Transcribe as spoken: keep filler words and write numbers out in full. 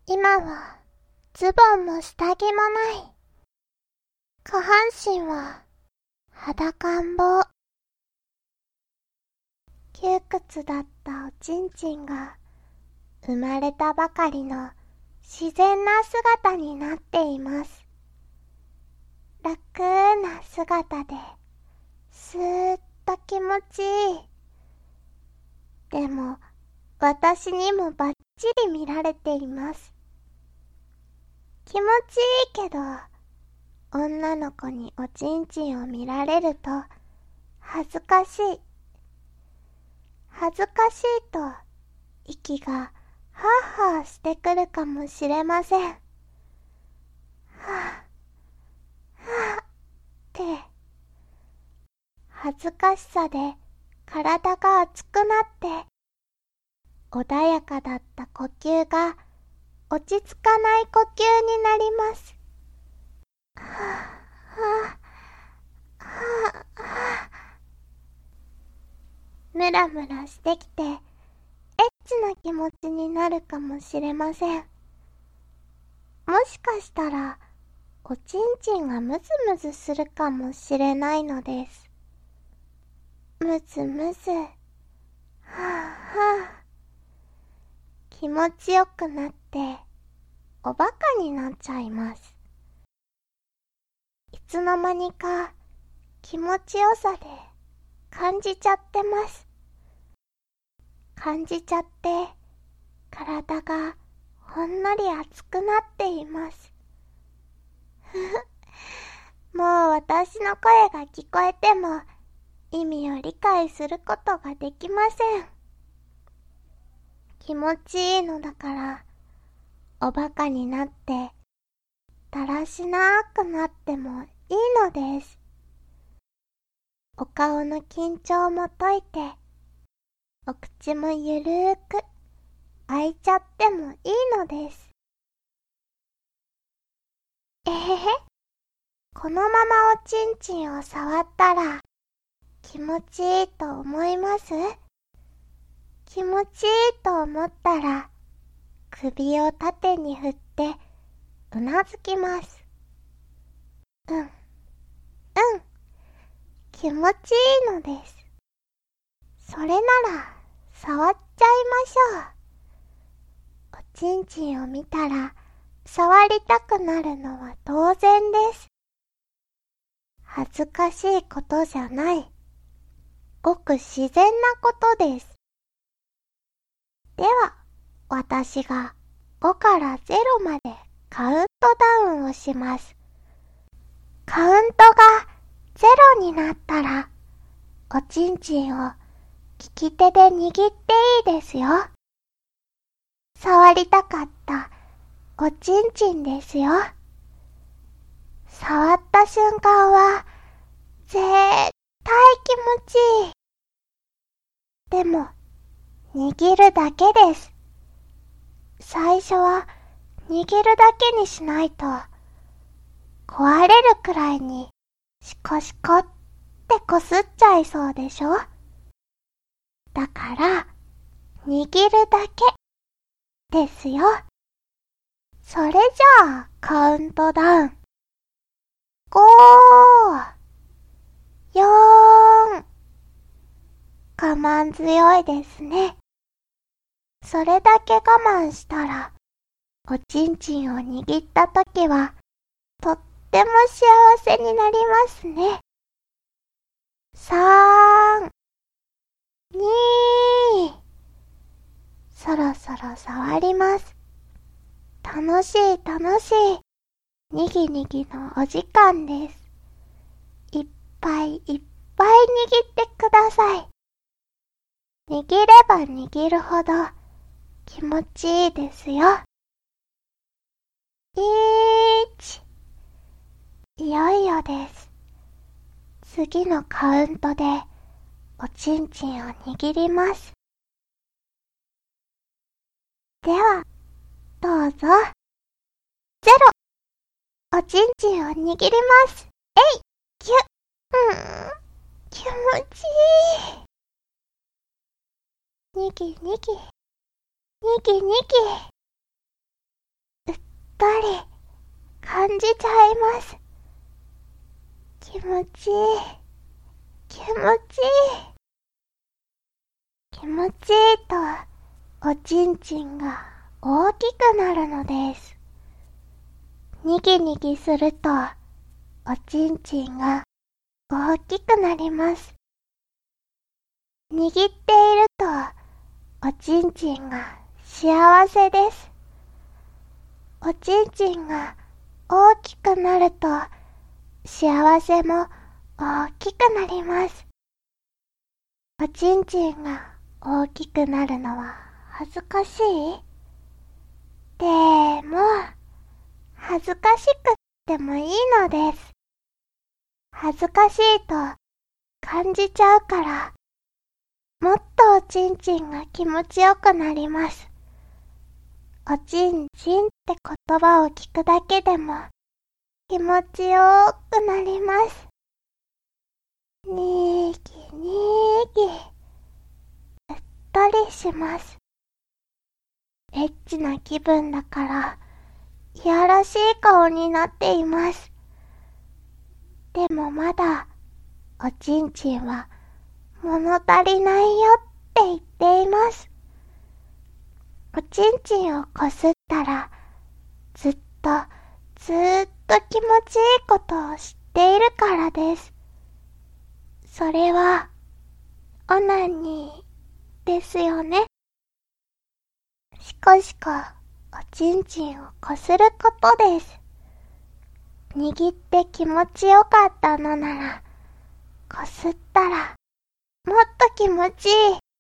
今はズボンも下着もない。下半身は裸ん坊。窮屈だったおちんちんが生まれたばかりの自然な姿になっています。楽な姿で、スーッと気持ちいい。でも、私にもバッチリ見られています。気持ちいいけど、女の子におちんちんを見られると、恥ずかしい。恥ずかしいと、息がはぁはぁしてくるかもしれません。はぁ、はぁって、恥ずかしさで体が熱くなって、穏やかだった呼吸が落ち着かない呼吸になります。はぁ、はぁ、はぁ、はぁ。ムラムラしてきて、エッチな気持ちになるかもしれません。もしかしたら、おちんちんがムズムズするかもしれないのです。ムズムズ、はぁはぁ。気持ちよくなって、おバカになっちゃいます。いつの間にか、気持ちよさで、感じちゃってます。感じちゃって、体がほんのり熱くなっています。ふふ、もう私の声が聞こえても、意味を理解することができません。気持ちいいのだから、おバカになって、だらしなくなってもいいのです。お顔の緊張も解いて、お口もゆるーく開いちゃってもいいのです。えへへ、このままおちんちんを触ったら気持ちいいと思います？気持ちいいと思ったら首を縦に振ってうなずきます。うん、うん、気持ちいいのです。それなら触っちゃいましょう。おちんちんを見たら触りたくなるのは当然です。恥ずかしいことじゃない。ごく自然なことです。では、私がごからゼロまでカウントダウンをします。カウントがゼロになったら、おちんちんを利き手で握っていいですよ。触りたかったおちんちんですよ。触った瞬間は絶対気持ちいい。でも、握るだけです。最初は握るだけにしないと、壊れるくらいにシコシコってこすっちゃいそうでしょ？だから、握るだけですよ。それじゃあ、カウントダウン。ご、よん。我慢強いですね。それだけ我慢したら、おちんちんを握ったときは、とっても幸せになりますね。さん、に、そろそろ触ります。楽しい楽しい、にぎにぎのお時間です。いっぱいいっぱい握ってください。握れば握るほど気持ちいいですよ。いち、いよいよです。次のカウントでおちんちんを握ります。では、どうぞ。ゼロ、おちんちんを握ります。えい、キュッ、うーん、気持ちいい。にぎにぎ、にぎにぎ。 ぱり感じちゃいます。気持ちいい。気持ちいい。気持ちいいとおちんちんが大きくなるのです。にぎにぎするとおちんちんが大きくなります。握っているとおちんちんが幸せです。おちんちんが大きくなると幸せも大きくなります。おちんちんが大きくなるのは恥ずかしい？でも、恥ずかしくってもいいのです。恥ずかしいと感じちゃうから、もっとおちんちんが気持ちよくなります。おちんちんって言葉を聞くだけでも気持ちよくなります。にーぎにーぎ、うっとりします。エッチな気分だから、いやらしい顔になっています。でもまだ、おちんちんは物足りないよって言っています。おちんちんをこすったら、ずっとずーっと気持ちいいことを知っているからです。それは、オナニーですよね。しこしこ、おちんちんをこすることです。握って気持ちよかったのなら、こすったら、もっと気持ちいい。